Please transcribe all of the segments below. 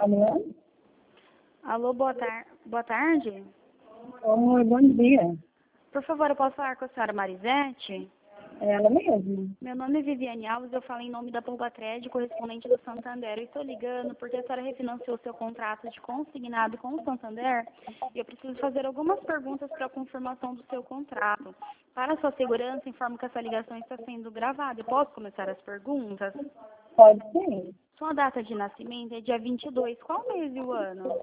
Alô? Alô, boa tarde. Oi, bom dia. Por favor, eu posso falar com a senhora Marisete? É ela mesma. Meu nome é Viviane Alves, eu falo em nome da Polgatred, correspondente do Santander. Eu estou ligando porque a senhora refinanciou seu contrato de consignado com o Santander e eu preciso fazer algumas perguntas para a confirmação do seu contrato. Para sua segurança, informo que essa ligação está sendo gravada. Eu posso começar as perguntas? Pode sim. Sua data de nascimento é dia 22. Qual mês e o ano?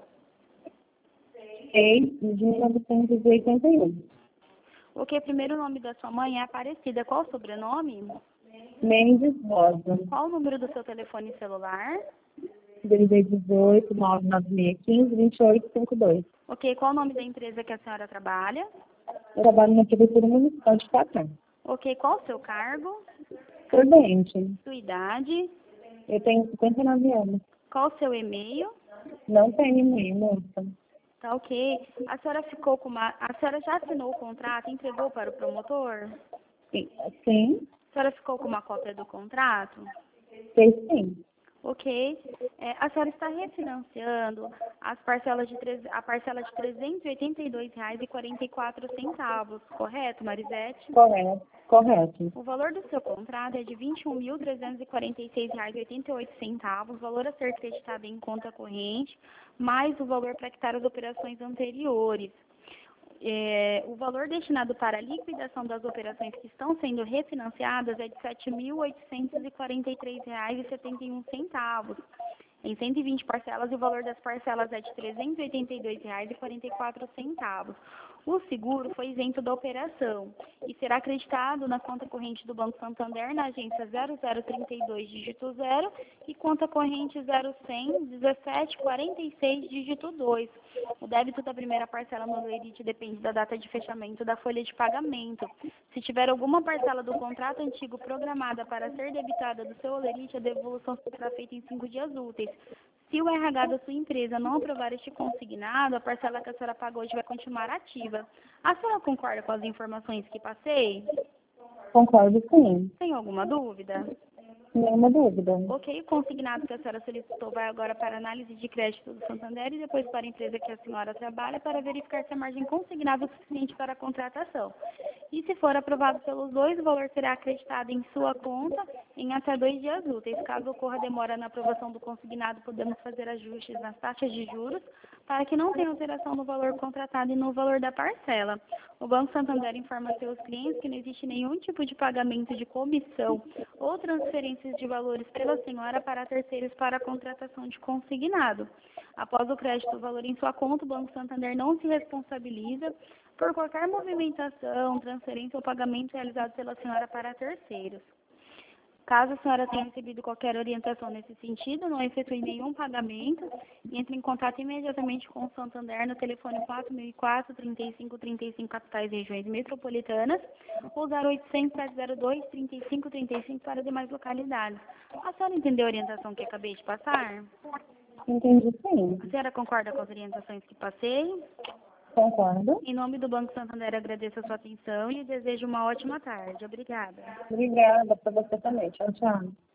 6 de 1981. Ok, primeiro nome da sua mãe é Aparecida. Qual o sobrenome? Mendes Rosa. Qual o número do seu telefone celular? 18 99615 2852. Ok, qual o nome da empresa que a senhora trabalha? Eu trabalho na Prefeitura Municipal de Patã. Ok, qual o seu cargo? Prudente. Sua idade? Eu tenho 59 anos. Qual o seu e-mail? Não tenho e-mail, moça. Tá ok. A senhora ficou com uma... A senhora já assinou o contrato e entregou para o promotor? Sim, A senhora ficou com uma cópia do contrato? sei sim. Ok. A senhora está refinanciando a parcela de R$ 382,44, correto, Marisete? Correto. O valor do seu contrato é de R$ 21.346,88, valor a ser creditado em conta corrente, mais o valor para quitar as operações anteriores. O valor destinado para a liquidação das operações que estão sendo refinanciadas é de R$ 7.843,71, em 120 parcelas, e o valor das parcelas é de R$ 382,44. O seguro foi isento da operação e será acreditado na conta corrente do Banco Santander, na agência 0032, dígito 0, e conta corrente 0100 1746, dígito 2. O débito da primeira parcela no lerite depende da data de fechamento da folha de pagamento. Se tiver alguma parcela do contrato antigo programada para ser debitada do seu lerite, a devolução será feita em 5 dias úteis. Se o RH da sua empresa não aprovar este consignado, a parcela que a senhora pagou hoje vai continuar ativa. A senhora concorda com as informações que passei? Concordo sim. Tem alguma dúvida? Nenhuma dúvida. Ok, o consignado que a senhora solicitou vai agora para análise de crédito do Santander e depois para a empresa que a senhora trabalha para verificar se a margem consignada é suficiente para a contratação. E se for aprovado pelos dois, o valor será acreditado em sua conta em até 2 dias úteis. Caso ocorra demora na aprovação do consignado, podemos fazer ajustes nas taxas de juros para que não tenha alteração no valor contratado e no valor da parcela. O Banco Santander informa seus clientes que não existe nenhum tipo de pagamento de comissão ou transferências de valores pela senhora para terceiros para a contratação de consignado. Após o crédito do valor em sua conta, o Banco Santander não se responsabiliza por qualquer movimentação, transferência ou pagamento realizado pela senhora para terceiros. Caso a senhora tenha recebido qualquer orientação nesse sentido, não efetue nenhum pagamento, entre em contato imediatamente com o Santander no telefone 4004-3535, capitais e regiões metropolitanas, ou 0800-702-3535 para demais localidades. A senhora entendeu a orientação que acabei de passar? Entendi sim. A senhora concorda com as orientações que passei? Concordo. Em nome do Banco Santander, agradeço a sua atenção e desejo uma ótima tarde. Obrigada. Obrigada para você também. Tchau, tchau.